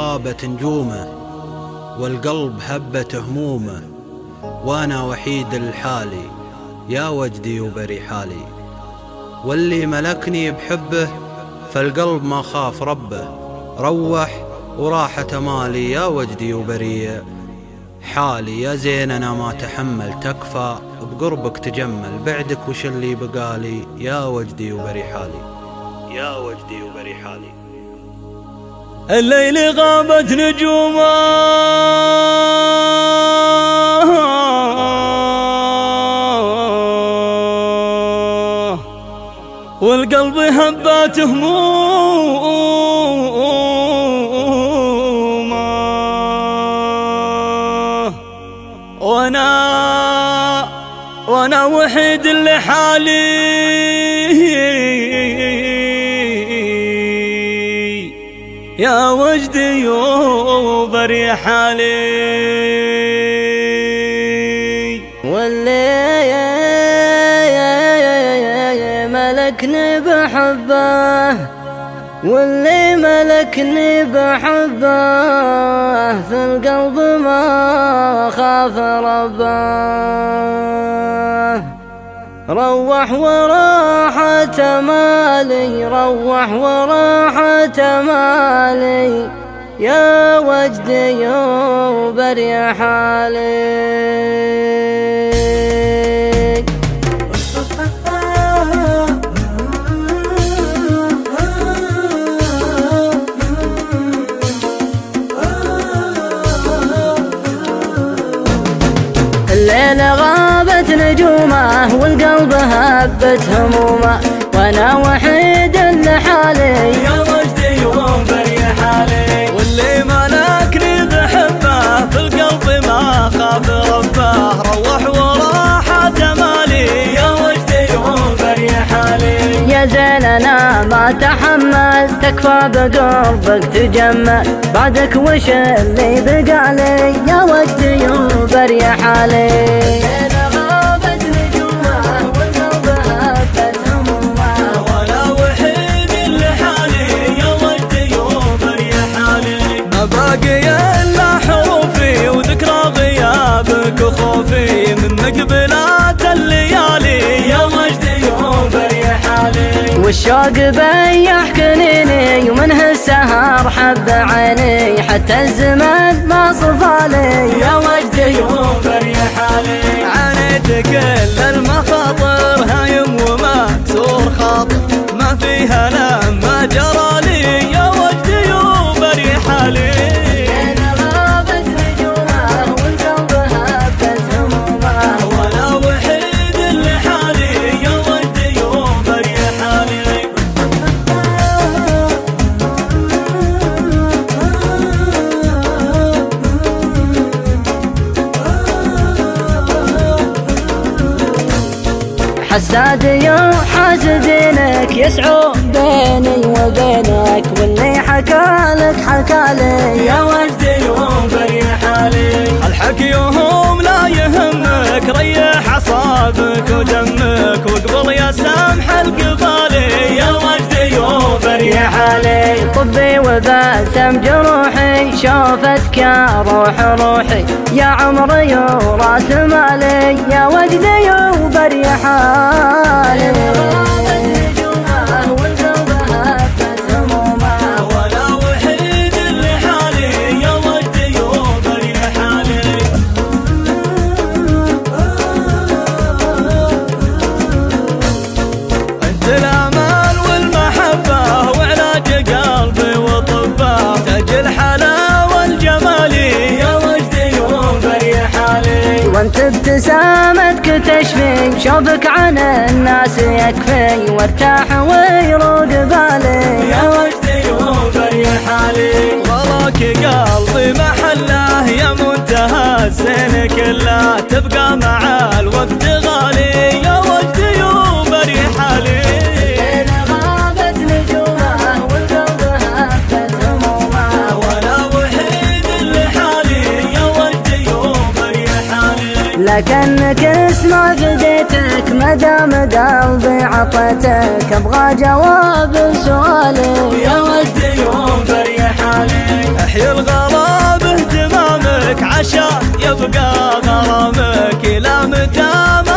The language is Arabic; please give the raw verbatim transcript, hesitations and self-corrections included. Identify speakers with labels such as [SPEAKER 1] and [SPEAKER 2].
[SPEAKER 1] غابت نجومه والقلب هبت همومه، وانا وحيد الحالي يا وجدي وبري حالي. واللي ملكني بحبه فالقلب ما خاف ربه، روح وراحت مالي يا وجدي وبري حالي. يا زين انا ما تحمل تكفى بقربك تجمل، بعدك وش اللي بقالي يا وجدي وبري حالي، يا وجدي وبري حالي.
[SPEAKER 2] الليل غابت نجومه والقلب هبات همومه، وانا وانا وحيد لحالي يا وجدي وبري حالي.
[SPEAKER 3] واللي ملكني بحبه واللي ملكني بحبه في القلب ما خاف ربه، روح وراحة مالي روح وراحة مالي يا وجدي وبري حالي. الليل غابت نجومه والقلب هبت همومه، وانا وحيد لحالي
[SPEAKER 2] يا وجدي وبري حالي. واللي ملكني بحبه في القلب ما خاف ربه، روح وراحة مالي يا وجدي وبري حالي.
[SPEAKER 3] يا زين انا ما تحمل تكفى بقربك تجمل، بعدك وش اللي بقالي يا وجدي وبري حالي.
[SPEAKER 2] وخوفي من مقبلات الليالي يا وجدي وبري حالي.
[SPEAKER 3] والشوق بيح كنيني ومنه السهر حب عيني، حتى الزمن ما صفالي
[SPEAKER 2] يا وجدي وبري حالي. عانيت كل المخاطر هايم ومكسور خاطر، ما فيها لما جرالي يا وجدي وبري حالي.
[SPEAKER 3] حسادي وحاسدينك يسعوا بيني وبينك، واللي حكالك حكالي
[SPEAKER 2] يا وجدي وبري حالي. الحكيهم لا يهمك ريح أعصابك ودمك، وقبل يا سامح القبالي يا وجدي وبري حالي.
[SPEAKER 3] طبي وبسم جروحي شوفتك يا روح روحي، يا عمري وراس مالي يا وجدي وبري حالي. وانت ابتسامتك تشفي شوفك عن الناس يكفي، وارتاح ويروق بالي
[SPEAKER 2] يا وجدي وبري حالي. وراك قلبي محله يا منتهى الزين كله، تبقى مع الوقت غالي يا وجدي وبري حالي.
[SPEAKER 3] لكنك اسمع فديتك مدام قلبي عطيتك، ابغى جواب سؤالي
[SPEAKER 2] يا وجدي وبري حالي. الغلا باهتمامك عشان يبقى غرامك إلى متى